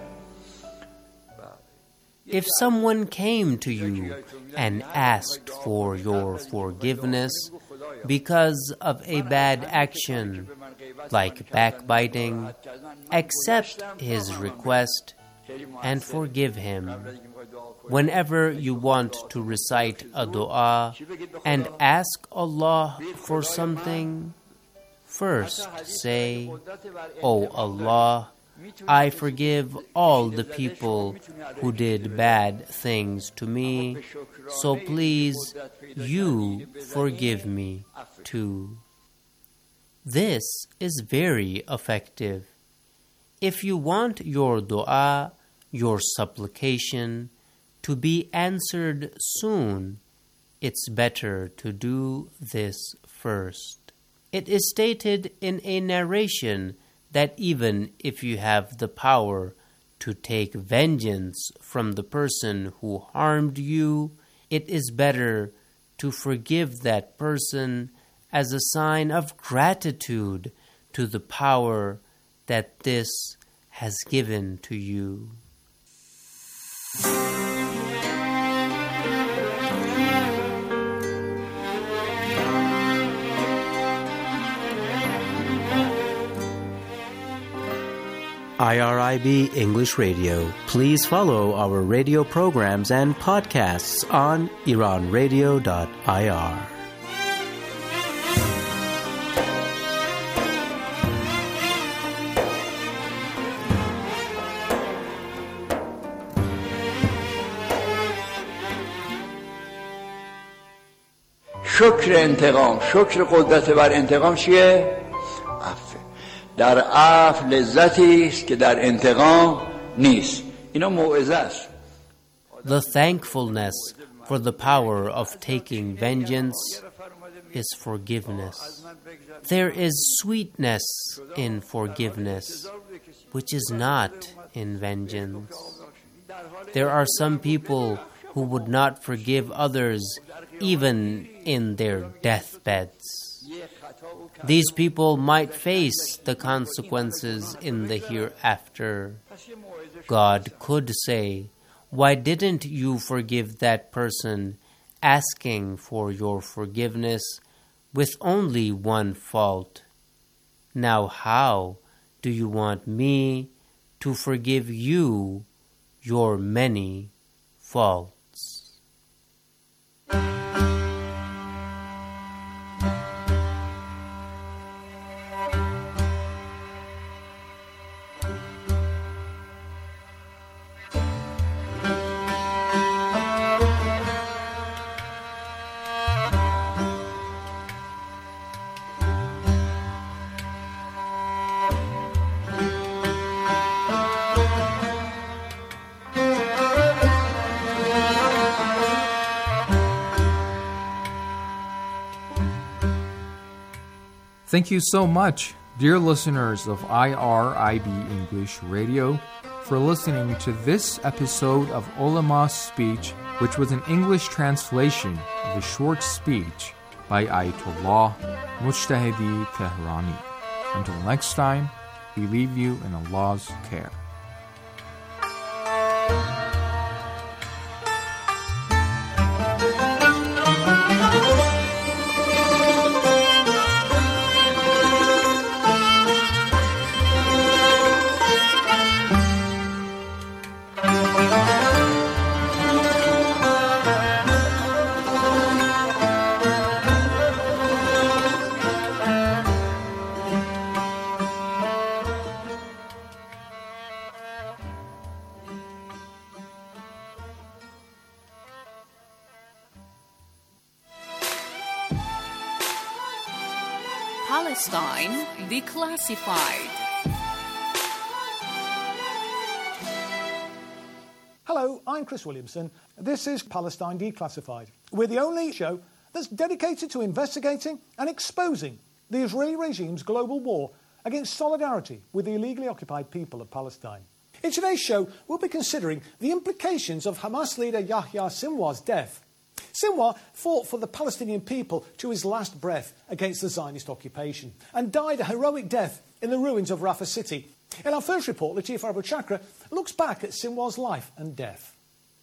If someone came to you and asked for your forgiveness because of a bad action, like backbiting, accept his request and forgive him. Whenever you want to recite a dua and ask Allah for something, first say, "O Allah, I forgive all the people who did bad things to me, so please, you forgive me too." This is very effective. If you want your dua, your supplication, to be answered soon, it's better to do this first. It is stated in a narration that even if you have the power to take vengeance from the person who harmed you, it is better to forgive that person as a sign of gratitude to the power that this has given to you. IRIB English Radio. Please follow our radio programs and podcasts on iranradio.ir. شکر انتقام، شکر قدرت بر انتقام چیه؟ عفو. در عفو لذتی است که در انتقام نیست. اینا موعظه است. The thankfulness for the power of taking vengeance is forgiveness. There is sweetness in forgiveness, which is not in vengeance. There are some people who would not forgive others even in their deathbeds. These people might face the consequences in the hereafter. God could say, "Why didn't you forgive that person asking for your forgiveness with only one fault? Now how do you want me to forgive you your many faults?" Thank you so much, dear listeners of IRIB English Radio. for listening to this episode of Ulama's Speech, which was an English translation of a short speech by Ayatollah Mujtahidi Tehrani. Until next time, we leave you in Allah's care. Palestine Declassified. Hello, I'm Chris Williamson. This is Palestine Declassified. We're the only show that's dedicated to investigating and exposing the Israeli regime's global war against solidarity with the illegally occupied people of Palestine. In today's show, we'll be considering the implications of Hamas leader Yahya Sinwar's death. Sinwar fought for the Palestinian people to his last breath against the Zionist occupation and died a heroic death in the ruins of Rafah city. In our first report, Latif Abu Chakra looks back at Sinwar's life and death.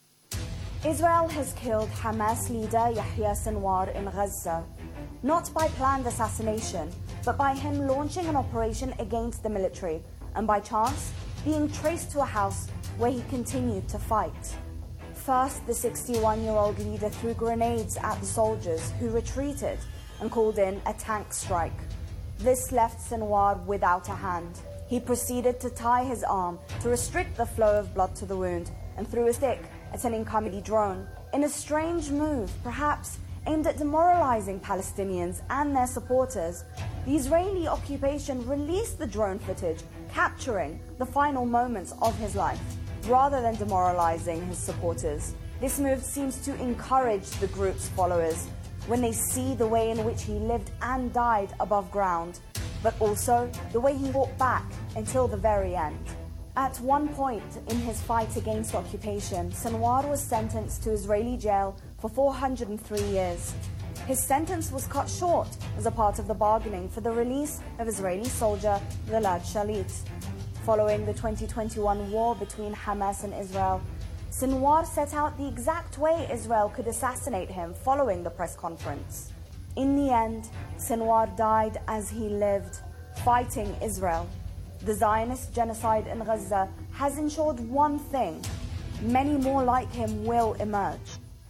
Israel has killed Hamas leader Yahya Sinwar in Gaza, not by planned assassination, but by him launching an operation against the military and by chance being traced to a house where he continued to fight. First, the 61-year-old leader threw grenades at the soldiers who retreated and called in a tank strike. This left Sinwar without a hand. He proceeded to tie his arm to restrict the flow of blood to the wound and threw a stick at an incoming drone. In a strange move, perhaps aimed at demoralizing Palestinians and their supporters, the Israeli occupation released the drone footage, capturing the final moments of his life, rather than demoralizing his supporters. This move seems to encourage the group's followers when they see the way in which he lived and died above ground, but also the way he fought back until the very end. At one point in his fight against occupation, Sinwar was sentenced to Israeli jail for 403 years. His sentence was cut short as a part of the bargaining for the release of Israeli soldier Gilad Shalit. Following the 2021 war between Hamas and Israel, Sinwar set out the exact way Israel could assassinate him following the press conference. In the end, Sinwar died as he lived, fighting Israel. The Zionist genocide in Gaza has ensured one thing: many more like him will emerge.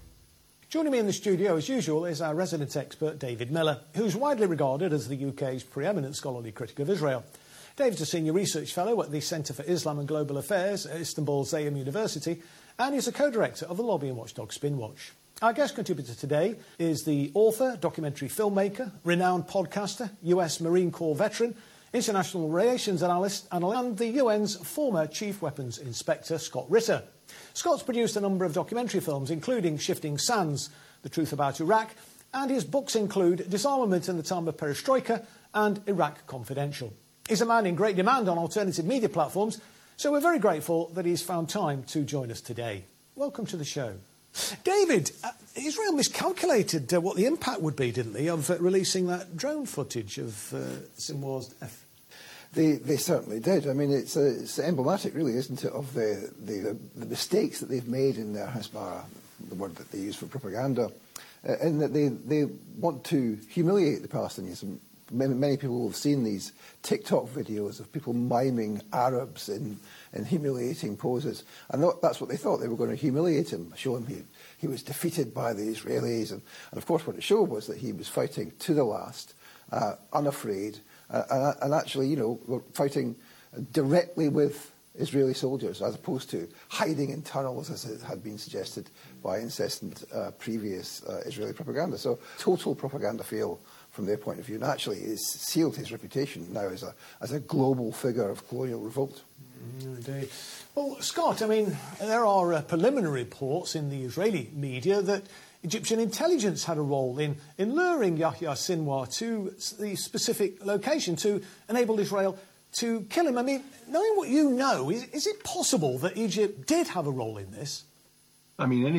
Joining me in the studio, as usual, is our resident expert, David Miller, who's widely regarded as the UK's preeminent scholarly critic of Israel. David's a senior research fellow at the Centre for Islam and Global Affairs at Istanbul's Zayem University, and he's a co-director of the lobby and watchdog Spinwatch. Our guest contributor today is the author, documentary filmmaker, renowned podcaster, US Marine Corps veteran, international relations analyst, and the UN's former chief weapons inspector, Scott Ritter. Scott's produced a number of documentary films, including Shifting Sands, The Truth About Iraq, and his books include Disarmament in the Time of Perestroika and Iraq Confidential. He's a man in great demand on alternative media platforms, so we're very grateful that he's found time to join us today. Welcome to the show. David, Israel miscalculated what the impact would be, didn't they, of releasing that drone footage of Sinwar's death? They certainly did. I mean, it's emblematic, really, isn't it, of the mistakes that they've made in their Hasbara, the word that they use for propaganda, in that they want to humiliate the Palestinians. Many people have seen these TikTok videos of people miming Arabs in humiliating poses. And that's what they thought. They were going to humiliate him, show him he was defeated by the Israelis. And of course, what it showed was that he was fighting to the last, unafraid, and actually, fighting directly with Israeli soldiers, as opposed to hiding in tunnels, as it had been suggested by incessant previous Israeli propaganda. So total propaganda fail from their point of view, and actually it's sealed his reputation now as a global figure of colonial revolt. Indeed. Well, Scott, I mean, there are preliminary reports in the Israeli media that Egyptian intelligence had a role in luring Yahya Sinwar to the specific location to enable Israel to kill him. I mean, knowing what you know, is it possible that Egypt did have a role in this? I mean,